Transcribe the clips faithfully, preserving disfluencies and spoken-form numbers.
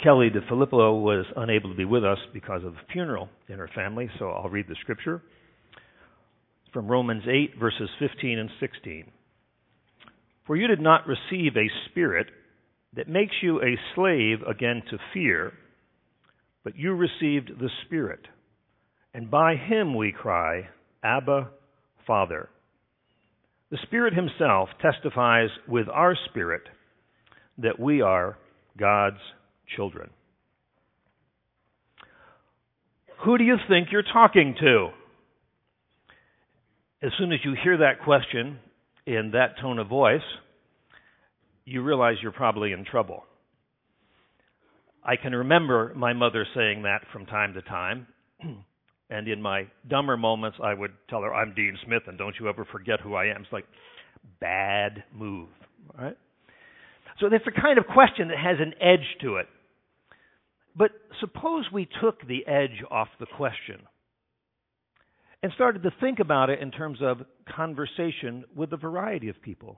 Kelly DeFilippo was unable to be with us because of a funeral in her family, so I'll read the scripture from Romans eight, verses fifteen and sixteen. For you did not receive a spirit that makes you a slave again to fear, but you received the Spirit, and by him we cry, Abba, Father. The Spirit himself testifies with our spirit that we are God's children. Who do you think you're talking to? As soon as you hear that question in that tone of voice, you realize you're probably in trouble. I can remember my mother saying that from time to time, and in my dumber moments, I would tell her, I'm Dean Smith, and don't you ever forget who I am. It's like, bad move, all right? So that's the kind of question that has an edge to it. But suppose we took the edge off the question and started to think about it in terms of conversation with a variety of people.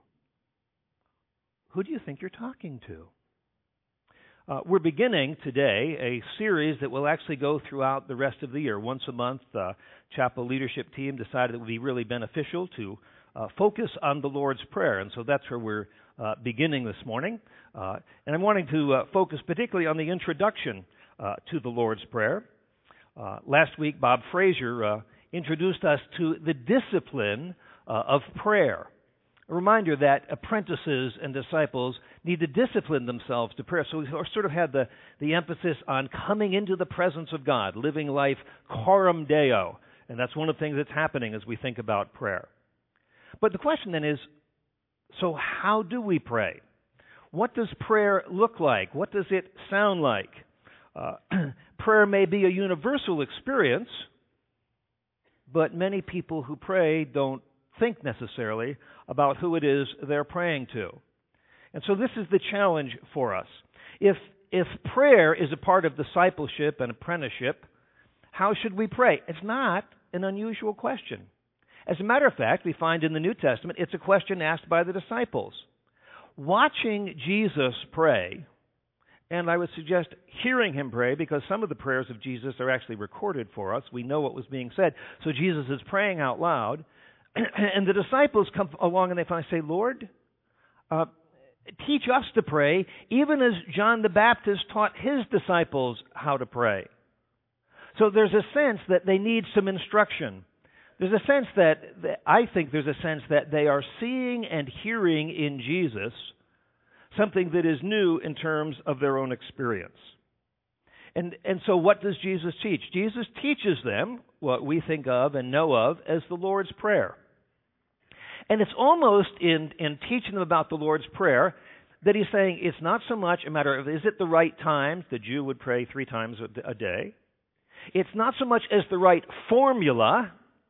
Who do you think you're talking to? Uh, we're beginning today a series that will actually go throughout the rest of the year. Once a month, the uh, chapel leadership team decided it would be really beneficial to uh, focus on the Lord's Prayer. And so that's where we're uh, beginning this morning. Uh, and I'm wanting to uh, focus particularly on the introduction uh, to the Lord's Prayer. Uh, last week, Bob Frazier uh, introduced us to the discipline uh, of prayer. A reminder that apprentices and disciples need to discipline themselves to prayer. So we sort of had the, the emphasis on coming into the presence of God, living life coram Deo. And that's one of the things that's happening as we think about prayer. But the question then is, so how do we pray? What does prayer look like? What does it sound like? Uh, prayer may be a universal experience, but many people who pray don't think necessarily about who it is they're praying to. And so this is the challenge for us. If if prayer is a part of discipleship and apprenticeship, how should we pray? It's not an unusual question. As a matter of fact, we find in the New Testament, it's a question asked by the disciples. Watching Jesus pray, and I would suggest hearing him pray, because some of the prayers of Jesus are actually recorded for us. We know what was being said. So Jesus is praying out loud. And the disciples come along and they finally say, Lord, uh, teach us to pray, even as John the Baptist taught his disciples how to pray. So there's a sense that they need some instruction. There's a sense that, that, I think there's a sense that they are seeing and hearing in Jesus something that is new in terms of their own experience. And, and so what does Jesus teach? Jesus teaches them what we think of and know of as the Lord's Prayer. And it's almost in, in teaching them about the Lord's Prayer that he's saying it's not so much a matter of, is it the right time? The Jew would pray three times a, a day. It's not so much as the right formula.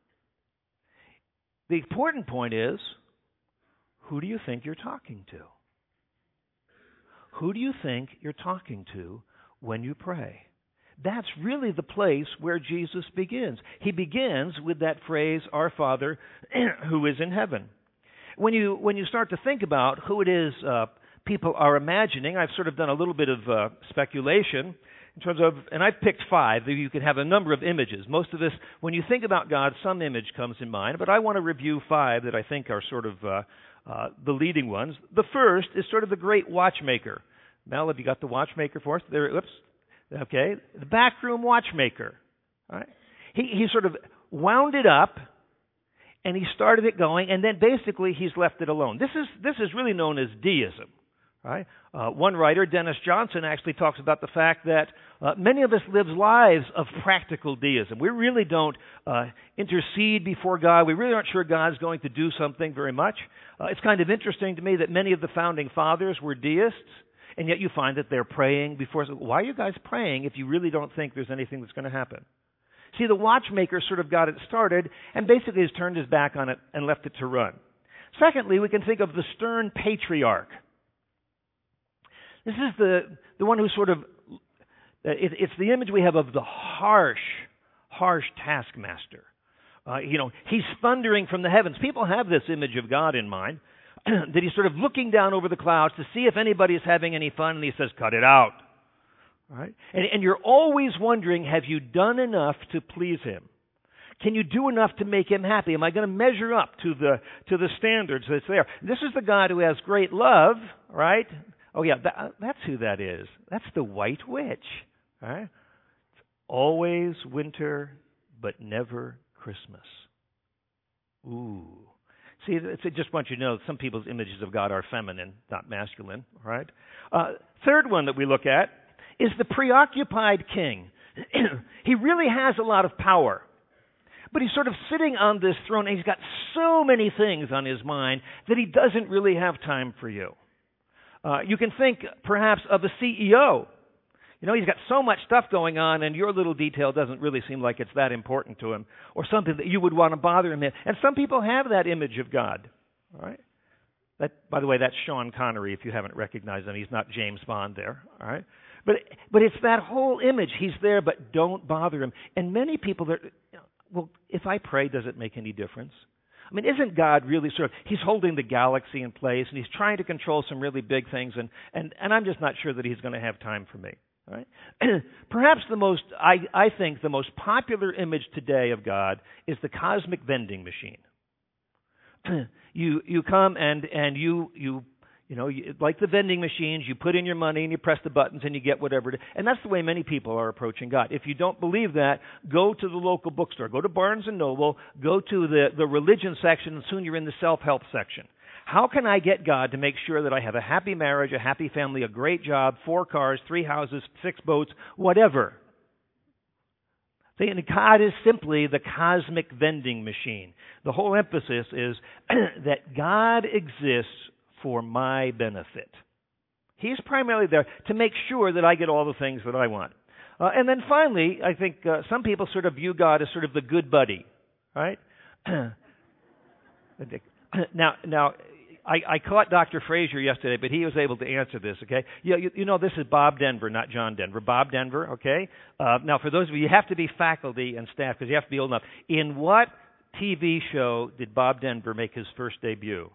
The important point is, who do you think you're talking to? Who do you think you're talking to when you pray? That's really the place where Jesus begins. He begins with that phrase, Our Father who is in heaven. When you when you start to think about who it is uh, people are imagining, I've sort of done a little bit of uh, speculation in terms of, and I've picked five. You can have a number of images. Most of this, when you think about God, some image comes in mind, but I want to review five that I think are sort of uh, uh, the leading ones. The first is sort of the great watchmaker. Mel, have you got the watchmaker for us? There, whoops. Okay, the backroom watchmaker. All right. He he sort of wound it up, and he started it going, and then basically he's left it alone. This is this is really known as deism. Right? Uh, one writer, Dennis Johnson, actually talks about the fact that uh, many of us live lives of practical deism. We really don't uh, intercede before God. We really aren't sure God's going to do something very much. Uh, it's kind of interesting to me that many of the founding fathers were deists. And yet you find that they're praying before. Why are you guys praying if you really don't think there's anything that's going to happen? See, the watchmaker sort of got it started and basically has turned his back on it and left it to run. Secondly, we can think of the stern patriarch. This is the, the one who sort of, it, it's the image we have of the harsh, harsh taskmaster. Uh, you know, he's thundering from the heavens. People have this image of God in mind. That he's sort of looking down over the clouds to see if anybody's having any fun, and he says, cut it out. All right? And, and you're always wondering, have you done enough to please Him? Can you do enough to make Him happy? Am I going to measure up to the to the standards that's there? This is the God who has great love, right? Oh yeah, that, that's who that is. That's the White Witch, right? It's always winter, but never Christmas. Ooh. See, it's, I just want you to know some people's images of God are feminine, not masculine, right? Uh, third one that we look at is the preoccupied king. He really has a lot of power. But he's sort of sitting on this throne, and he's got so many things on his mind that he doesn't really have time for you. Uh, you can think, perhaps, of the C E O. You know, he's got so much stuff going on, and your little detail doesn't really seem like it's that important to him, or something that you would want to bother him with. And some people have that image of God. All right? That, by the way, that's Sean Connery, if you haven't recognized him. He's not James Bond there. All right? But, but it's that whole image. He's there, but don't bother him. And many people are... Well, if I pray, does it make any difference? I mean, isn't God really sort of, He's holding the galaxy in place, and He's trying to control some really big things, and, and, and I'm just not sure that He's going to have time for me. Right? Perhaps the most, I, I think, the most popular image today of God is the cosmic vending machine. you you come and, and you you You know, you, like the vending machines, you put in your money and you press the buttons and you get whatever it is. And that's the way many people are approaching God. If you don't believe that, go to the local bookstore. Go to Barnes and Noble. Go to the, the religion section, and soon you're in the self-help section. How can I get God to make sure that I have a happy marriage, a happy family, a great job, four cars, three houses, six boats, whatever? See, and God is simply the cosmic vending machine. The whole emphasis is that God exists for my benefit. He's primarily there to make sure that I get all the things that I want. Uh, and then finally, I think uh, some people sort of view God as sort of the good buddy, right? now, now, I, I caught Doctor Frazier yesterday, but he was able to answer this, okay? You, you, you know, this is Bob Denver, not John Denver. Bob Denver, okay? Uh, now, for those of you, you have to be faculty and staff because you have to be old enough. In what T V show did Bob Denver make his first debut?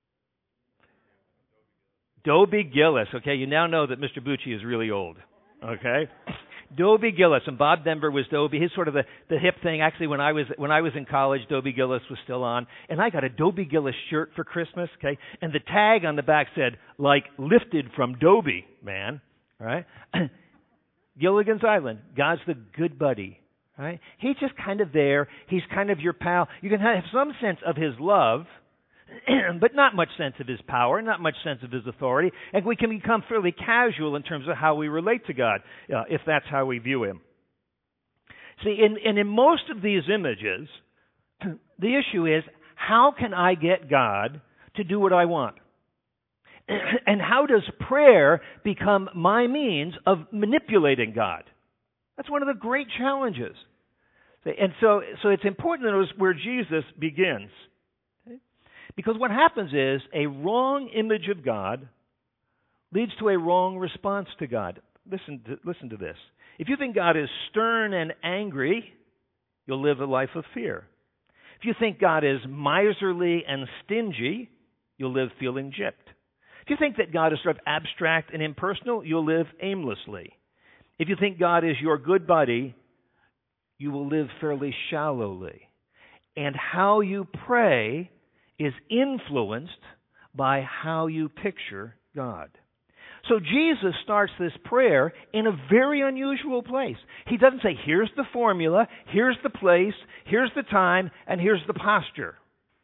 Dobie Gillis. Okay, you now know that Mister Bucci is really old. Okay, Dobie Gillis, and Bob Denver was Dobie. He's sort of the, the hip thing. Actually, when I was when I was in college, Dobie Gillis was still on, and I got a Dobie Gillis shirt for Christmas. Okay, and the tag on the back said, like, lifted from Dobie, man. All right, Gilligan's Island. God's the good buddy. Right? He's just kind of there. He's kind of your pal. You can have some sense of His love, but not much sense of His power, not much sense of His authority, and we can become fairly casual in terms of how we relate to God, uh, if that's how we view Him. See, in, and in most of these images, the issue is, how can I get God to do what I want? And how does prayer become my means of manipulating God? That's one of the great challenges. And so, so it's important to notice where Jesus begins. Because what happens is a wrong image of God leads to a wrong response to God. Listen to, listen to this. If you think God is stern and angry, you'll live a life of fear. If you think God is miserly and stingy, you'll live feeling gypped. If you think that God is sort of abstract and impersonal, you'll live aimlessly. If you think God is your good buddy, you will live fairly shallowly. And how you pray is influenced by how you picture God. So Jesus starts this prayer in a very unusual place. He doesn't say, here's the formula, here's the place, here's the time, and here's the posture.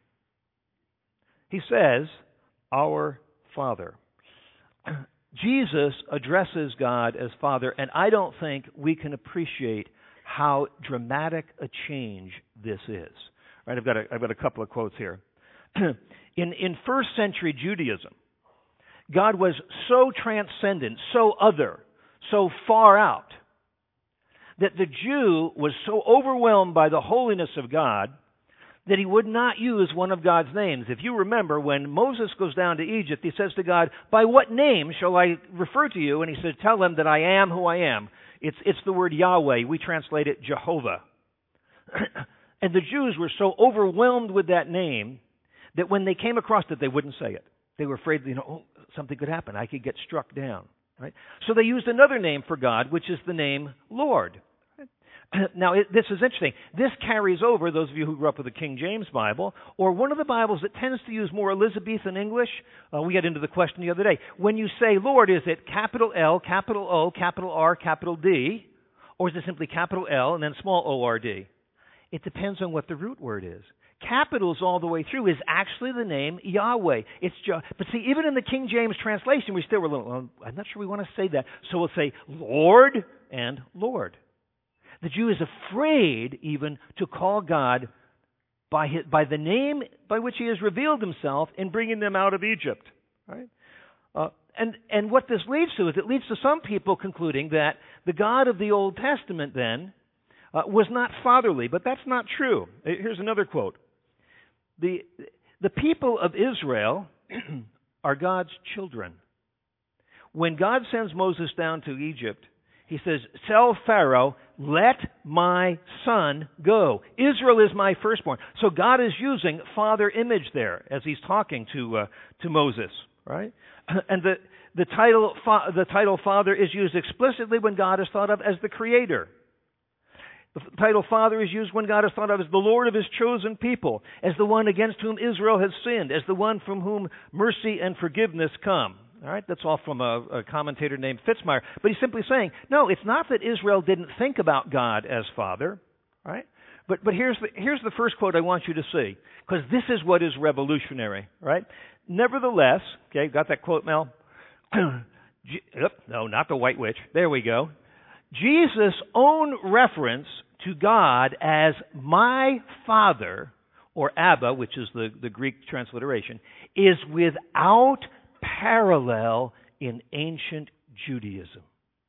He says, Our Father. Jesus addresses God as Father, and I don't think we can appreciate how dramatic a change this is. Right? I've got a, I've got a couple of quotes here. In, in first century Judaism, God was so transcendent, so other, so far out, that the Jew was so overwhelmed by the holiness of God that he would not use one of God's names. If you remember, when Moses goes down to Egypt, he says to God, by what name shall I refer to you? And he says, tell them that I am who I am. It's, it's the word Yahweh. We translate it Jehovah. And the Jews were so overwhelmed with that name that when they came across it, they wouldn't say it. They were afraid, you know, oh, something could happen. I could get struck down. Right? So they used another name for God, which is the name Lord. Now, it, this is interesting. This carries over, those of you who grew up with the King James Bible, or one of the Bibles that tends to use more Elizabethan English. Uh, we got into the question the other day. When you say Lord, is it capital L, capital O, capital R, capital D, or is it simply capital L and then small O R D? It depends on what the root word is. Capitals all the way through is actually the name Yahweh. It's just, but see, even in the King James translation, we still were a little, well, I'm not sure we want to say that. So we'll say Lord and Lord. The Jew is afraid even to call God by his, by the name by which he has revealed himself in bringing them out of Egypt. Right? Uh, and, and what this leads to is it leads to some people concluding that the God of the Old Testament then uh, was not fatherly, but that's not true. Here's another quote. The, the people of Israel are God's children. When God sends Moses down to Egypt, he says, tell Pharaoh, let my son go. Israel is my firstborn. So God is using father image there as he's talking to uh, to Moses, right? And the the title fa- the title father is used explicitly when God is thought of as the creator. The title Father is used when God is thought of as the Lord of His chosen people, as the one against whom Israel has sinned, as the one from whom mercy and forgiveness come. All right, that's all from a, a commentator named Fitzmyer. But he's simply saying, no, it's not that Israel didn't think about God as Father, right? But but here's the here's the first quote I want you to see, because this is what is revolutionary, right? Nevertheless, okay, got that quote, Mel? G- no, not the White Witch. There we go. Jesus' own reference to God as my Father, or Abba, which is the, the Greek transliteration, is without parallel in ancient Judaism.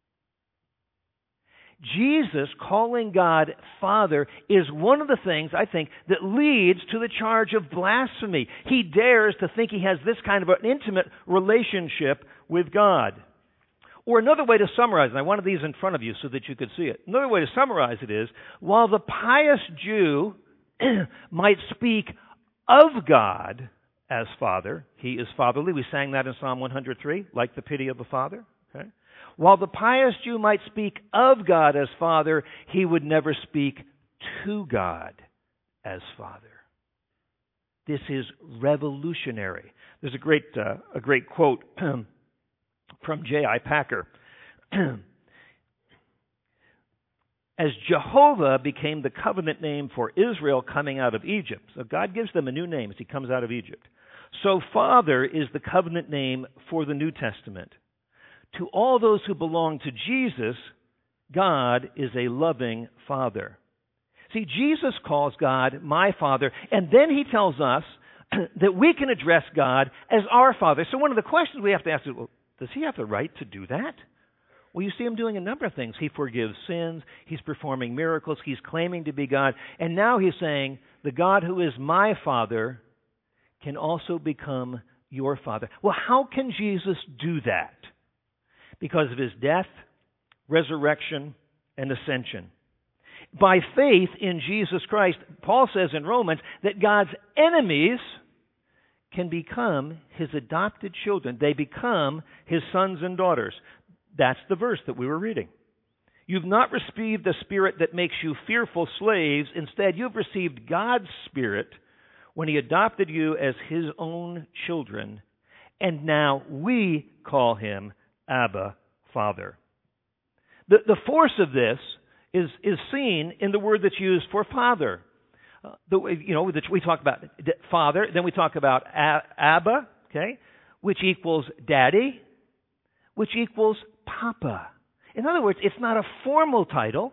Jesus calling God Father is one of the things, I think, that leads to the charge of blasphemy. He dares to think he has this kind of an intimate relationship with God. Or another way to summarize, and I wanted these in front of you so that you could see it. Another way to summarize it is, while the pious Jew might speak of God as Father, He is fatherly. We sang that in Psalm one hundred three, like the pity of a father. Okay? While the pious Jew might speak of God as Father, he would never speak to God as Father. This is revolutionary. There's a great, uh, a great quote from J I Packer. As Jehovah became the covenant name for Israel coming out of Egypt, so God gives them a new name as He comes out of Egypt, so Father is the covenant name for the New Testament. To all those who belong to Jesus, God is a loving Father. See, Jesus calls God my Father, and then He tells us that we can address God as our Father. So one of the questions we have to ask is, well, does He have the right to do that? Well, you see Him doing a number of things. He forgives sins. He's performing miracles. He's claiming to be God. And now He's saying, the God who is my Father can also become your Father. Well, how can Jesus do that? Because of His death, resurrection, and ascension. By faith in Jesus Christ, Paul says in Romans that God's enemies can become His adopted children. They become His sons and daughters. That's the verse that we were reading. You've not received a spirit that makes you fearful slaves. Instead, you've received God's Spirit when He adopted you as His own children. And now we call Him Abba, Father. The, the force of this is, is seen in the word that's used for Father. Uh, the, you know, we talk about Father, then we talk about Abba, okay, which equals Daddy, which equals Papa. In other words, it's not a formal title.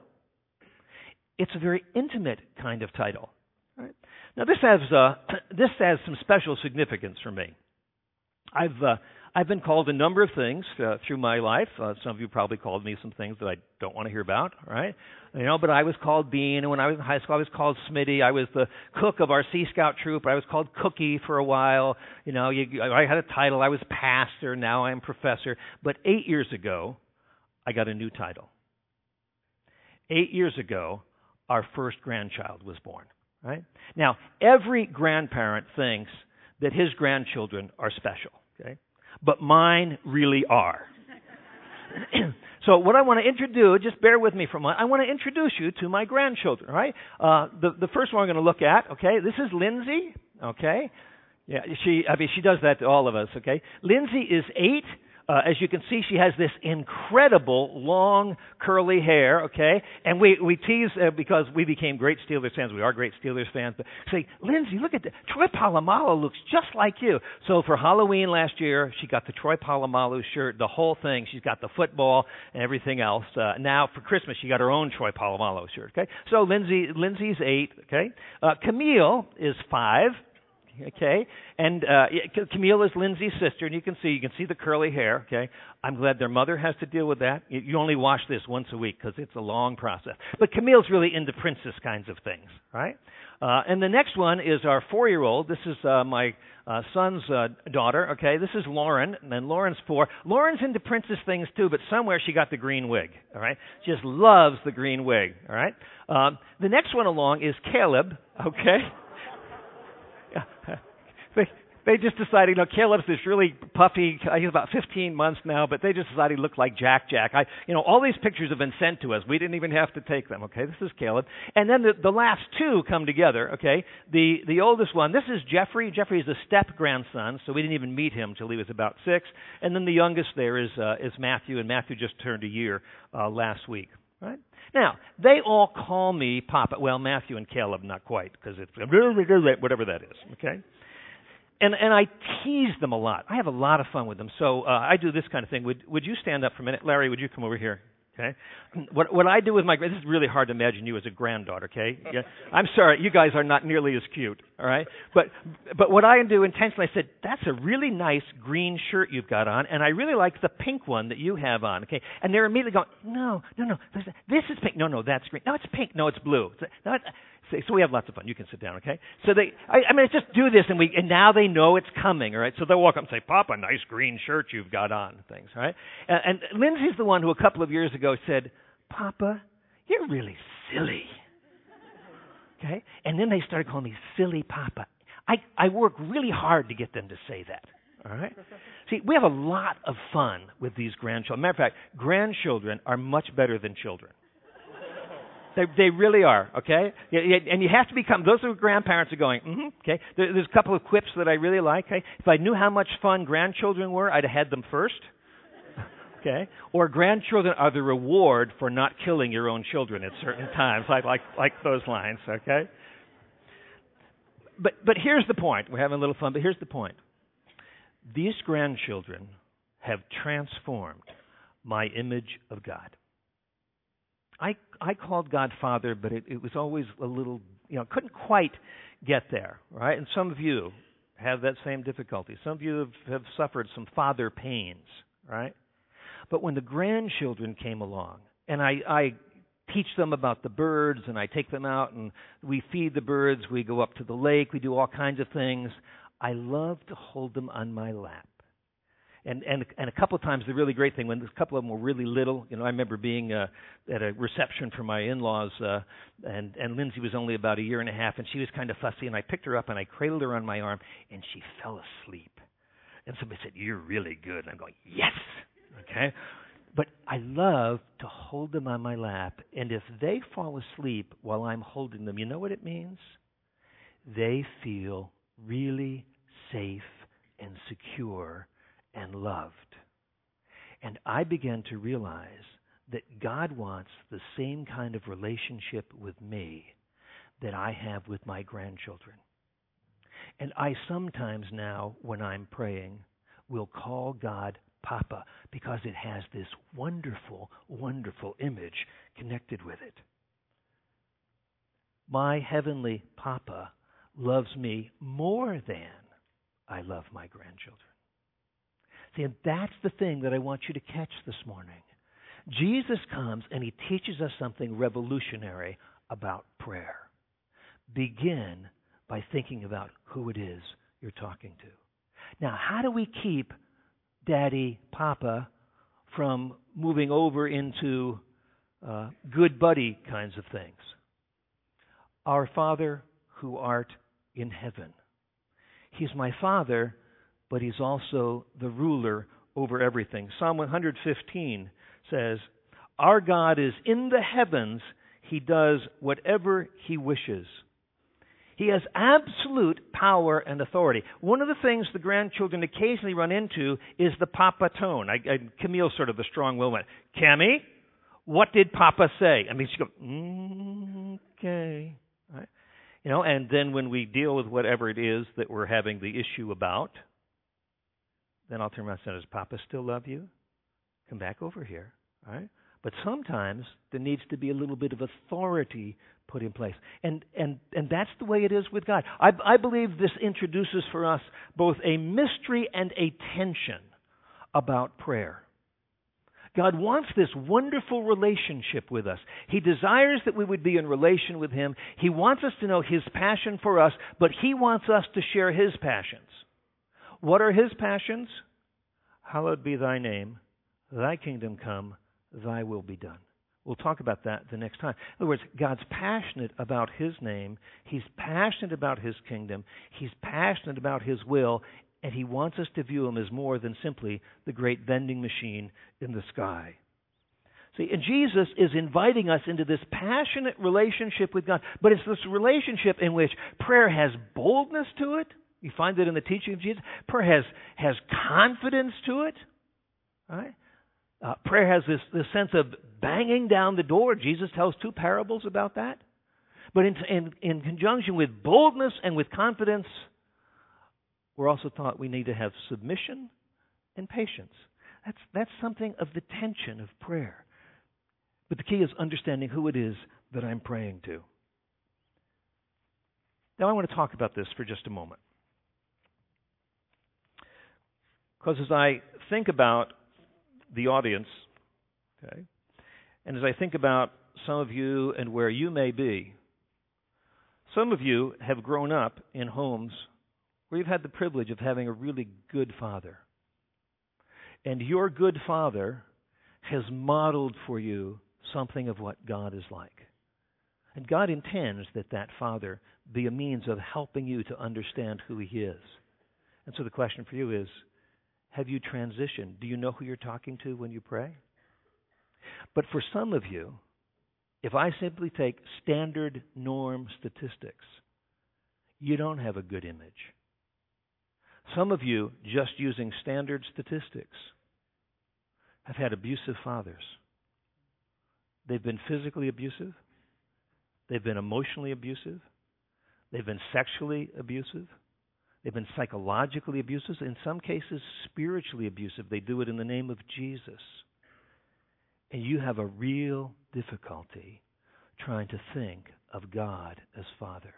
It's a very intimate kind of title. Right? Now, this has uh, this has some special significance for me. I've uh, I've been called a number of things uh, through my life. Uh, some of you probably called me some things that I don't want to hear about, right? You know, but I was called Bean, and when I was in high school, I was called Smitty. I was the cook of our Sea Scout troop. I was called Cookie for a while. You know, you, I had a title. I was pastor. Now I'm professor. But eight years ago, I got a new title. Eight years ago, our first grandchild was born, right? Now, every grandparent thinks that his grandchildren are special, okay? But mine really are. So what I want to introduce, just bear with me for a moment, I want to introduce you to my grandchildren, all right? Uh, the, the first one I'm going to look at, okay, this is Lindsay, okay? Yeah, she, I mean, she does that to all of us, okay? Lindsay is eight. Uh, as you can see, she has this incredible long curly hair, okay? And we, we tease uh, because we became great Steelers fans. We are great Steelers fans. But say, Lindsay, look at that. Troy Polamalu looks just like you. So for Halloween last year, she got the Troy Polamalu shirt, the whole thing. She's got the football and everything else. Uh, now for Christmas, she got her own Troy Polamalu shirt, okay? So Lindsay, Lindsay's eight, okay? Uh, Camille is five. Okay, and uh, Camille is Lindsay's sister, and you can see you can see the curly hair. Okay, I'm glad their mother has to deal with that. You, you only wash this once a week because it's a long process. But Camille's really into princess kinds of things, right? Uh, and the next one is our four-year-old. This is uh, my uh, son's uh, daughter. Okay, this is Lauren, and then Lauren's four. Lauren's into princess things too, but somewhere she got the green wig. All right, she just loves the green wig. All right. Um, the next one along is Caleb. Okay. They they just decided, you know, Caleb's this really puffy, he's about fifteen months now, but they just decided he looked like Jack Jack. I, you know, all these pictures have been sent to us. We didn't even have to take them, okay? This is Caleb. And then the, the last two come together, okay? The the oldest one, this is Jeffrey. Jeffrey is a step-grandson, so we didn't even meet him until he was about six. And then the youngest there is uh, is Matthew, and Matthew just turned a year uh, last week. Right? Now, they all call me Papa. Well, Matthew and Caleb, not quite, because it's whatever that is, okay? And and I tease them a lot. I have a lot of fun with them. So uh, I do this kind of thing. Would would you stand up for a minute? Larry, would you come over here? Okay. What what I do with my, this is really hard to imagine you as a granddaughter, okay? Yeah. I'm sorry, you guys are not nearly as cute, all right? But but what I do intentionally, I said, that's a really nice green shirt you've got on, and I really like the pink one that you have on, okay? And they're immediately going, no, no, no, this is pink. No, no, that's green. No, it's pink. No, it's blue. No, it's, so we have lots of fun. You can sit down, okay? So they, I, I mean, just do this, and we, and now they know it's coming, all right? So they'll walk up and say, Papa, nice green shirt you've got on, things, all right? And, and Lindsay's the one who a couple of years ago said, Papa, you're really silly, okay? And then they started calling me Silly Papa. I, I work really hard to get them to say that, all right? See, we have a lot of fun with these grandchildren. Matter of fact, grandchildren are much better than children. They they really are, okay? And you have to become, those are grandparents are going, mm-hmm, okay? There, there's a couple of quips that I really like, okay? If I knew how much fun grandchildren were, I'd have had them first, okay? Or grandchildren are the reward for not killing your own children at certain times, like like like those lines, okay? But but here's the point. We're having a little fun, but here's the point. These grandchildren have transformed my image of God. I I called God Father, but it, it was always a little, you know, couldn't quite get there, right? And some of you have that same difficulty. Some of you have, have suffered some father pains, right? But when the grandchildren came along, and I, I teach them about the birds, and I take them out, and we feed the birds, we go up to the lake, we do all kinds of things, I love to hold them on my lap. And and and a couple of times, the really great thing, when a couple of them were really little, you know, I remember being uh, at a reception for my in-laws, uh, and, and Lindsay was only about a year and a half, and she was kind of fussy, and I picked her up, and I cradled her on my arm, and she fell asleep. And somebody said, you're really good. And I'm going, yes, okay? But I love to hold them on my lap, and if they fall asleep while I'm holding them, you know what it means? They feel really safe and secure and loved. And I began to realize that God wants the same kind of relationship with me that I have with my grandchildren. And I sometimes now, when I'm praying, will call God Papa because it has this wonderful, wonderful image connected with it. My heavenly Papa loves me more than I love my grandchildren. See, and that's the thing that I want you to catch this morning. Jesus comes and he teaches us something revolutionary about prayer. Begin by thinking about who it is you're talking to. Now, how do we keep Daddy, Papa from moving over into uh, good buddy kinds of things? Our Father who art in heaven. He's my Father, but he's also the ruler over everything. Psalm one fifteen says, "Our God is in the heavens. He does whatever He wishes." He has absolute power and authority. One of the things the grandchildren occasionally run into is the Papa tone. I, I, Camille's sort of the strong-willed one. "Cammy, what did Papa say?" I mean, she goes, mm, "Okay." Right? You know, and then when we deal with whatever it is that we're having the issue about, then I'll turn around and say, "Does Papa still love you? Come back over here." All right? But sometimes there needs to be a little bit of authority put in place. And and and that's the way it is with God. I, I believe this introduces for us both a mystery and a tension about prayer. God wants this wonderful relationship with us. He desires that we would be in relation with Him. He wants us to know His passion for us, but He wants us to share His passions. What are His passions? "Hallowed be Thy name, Thy kingdom come, Thy will be done." We'll talk about that the next time. In other words, God's passionate about His name. He's passionate about His kingdom. He's passionate about His will. And He wants us to view Him as more than simply the great vending machine in the sky. See, and Jesus is inviting us into this passionate relationship with God. But it's this relationship in which prayer has boldness to it. You find it in the teaching of Jesus. Prayer has, has confidence to it. Right? Uh, prayer has this, this sense of banging down the door. Jesus tells two parables about that. But in, in, in conjunction with boldness and with confidence, we're also taught we need to have submission and patience. That's, that's something of the tension of prayer. But the key is understanding who it is that I'm praying to. Now I want to talk about this for just a moment. Because as I think about the audience, okay, and as I think about some of you and where you may be, some of you have grown up in homes where you've had the privilege of having a really good father. And your good father has modeled for you something of what God is like. And God intends that that father be a means of helping you to understand who He is. And so the question for you is, have you transitioned? Do you know who you're talking to when you pray? But for some of you, if I simply take standard norm statistics, you don't have a good image. Some of you, just using standard statistics, have had abusive fathers. They've been physically abusive. They've been emotionally abusive. They've been sexually abusive. They've been psychologically abusive. In some cases, spiritually abusive. They do it in the name of Jesus. And you have a real difficulty trying to think of God as Father.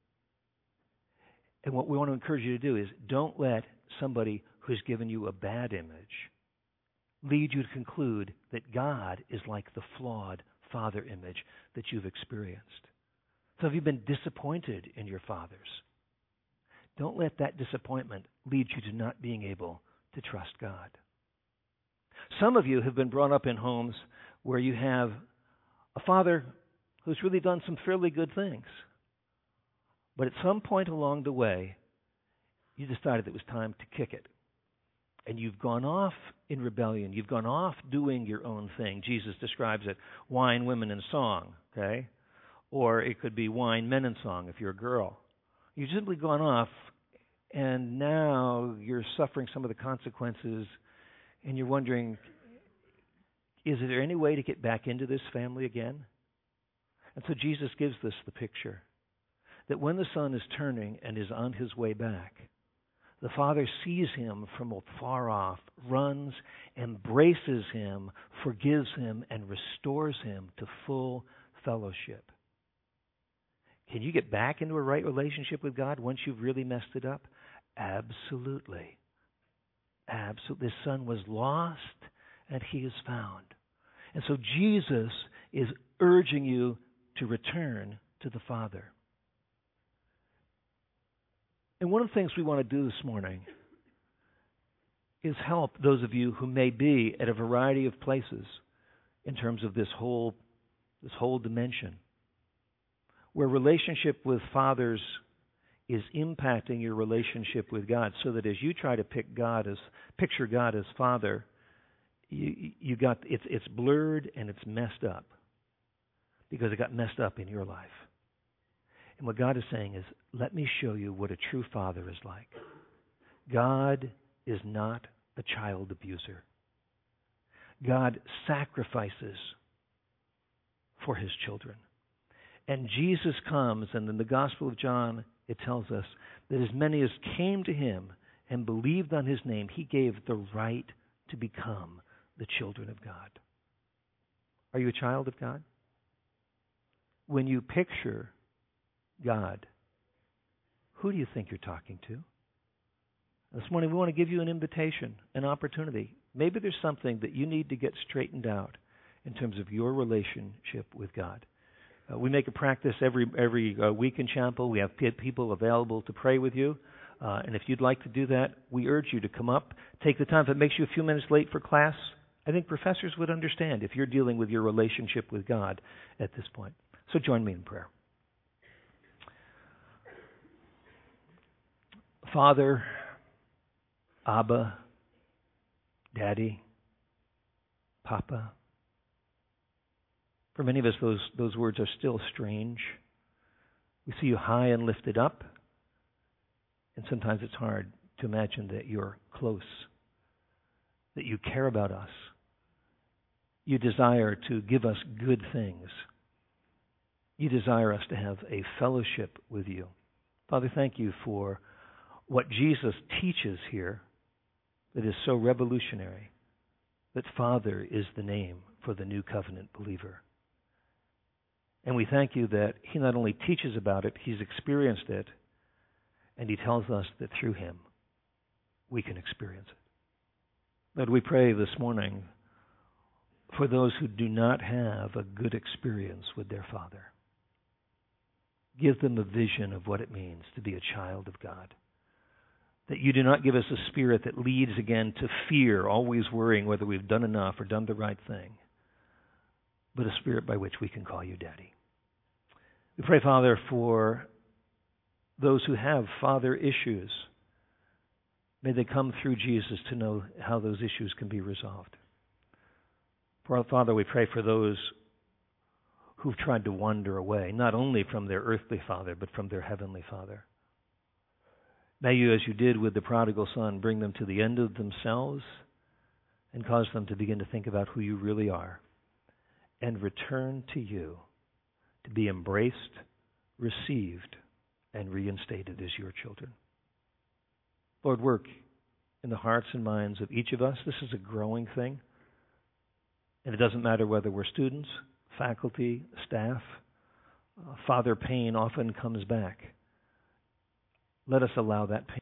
And what we want to encourage you to do is don't let somebody who's given you a bad image lead you to conclude that God is like the flawed father image that you've experienced. So have you been disappointed in your fathers? Don't let that disappointment lead you to not being able to trust God. Some of you have been brought up in homes where you have a father who's really done some fairly good things. But at some point along the way, you decided it was time to kick it. And you've gone off in rebellion. You've gone off doing your own thing. Jesus describes it, wine, women, and song, okay? Or it could be wine, men, and song if you're a girl. You've simply gone off, and now you're suffering some of the consequences, and you're wondering, is there any way to get back into this family again? And so Jesus gives us the picture that when the son is turning and is on his way back, the father sees him from far off, runs, embraces him, forgives him, and restores him to full fellowship. Can you get back into a right relationship with God once you've really messed it up? Absolutely. Absolutely. This son was lost, and he is found. And so Jesus is urging you to return to the Father. And one of the things we want to do this morning is help those of you who may be at a variety of places in terms of this whole this whole dimension, where relationship with fathers is impacting your relationship with God, so that as you try to pick God as picture God as Father, you you got it's it's blurred and it's messed up because it got messed up in your life. And what God is saying is, let me show you what a true father is like. God is not a child abuser. God sacrifices for his children. And Jesus comes, and in the Gospel of John, it tells us that as many as came to him and believed on his name, he gave the right to become the children of God. Are you a child of God? When you picture God, who do you think you're talking to? This morning we want to give you an invitation, an opportunity. Maybe there's something that you need to get straightened out in terms of your relationship with God. Uh, we make a practice every every uh, week in Chapel. We have people available to pray with you. Uh, and if you'd like to do that, we urge you to come up, take the time. If it makes you a few minutes late for class, I think professors would understand if you're dealing with your relationship with God at this point. So join me in prayer. Father, Abba, Daddy, Papa. For many of us, those, those words are still strange. We see you high and lifted up, and sometimes it's hard to imagine that you're close, that you care about us. You desire to give us good things. You desire us to have a fellowship with you. Father, thank you for what Jesus teaches here that is so revolutionary, that Father is the name for the new covenant believer. And we thank you that he not only teaches about it, he's experienced it, and he tells us that through him we can experience it. Lord, we pray this morning for those who do not have a good experience with their Father. Give them a vision of what it means to be a child of God. That you do not give us a spirit that leads again to fear, always worrying whether we've done enough or done the right thing, but a spirit by which we can call you Daddy. We pray, Father, for those who have father issues. May they come through Jesus to know how those issues can be resolved. For our Father, we pray for those who've tried to wander away, not only from their earthly father, but from their heavenly Father. May you, as you did with the prodigal son, bring them to the end of themselves and cause them to begin to think about who you really are and return to you to be embraced, received, and reinstated as your children. Lord, work in the hearts and minds of each of us. This is a growing thing. And it doesn't matter whether we're students, faculty, staff. Uh, Father, pain often comes back. Let us allow that pain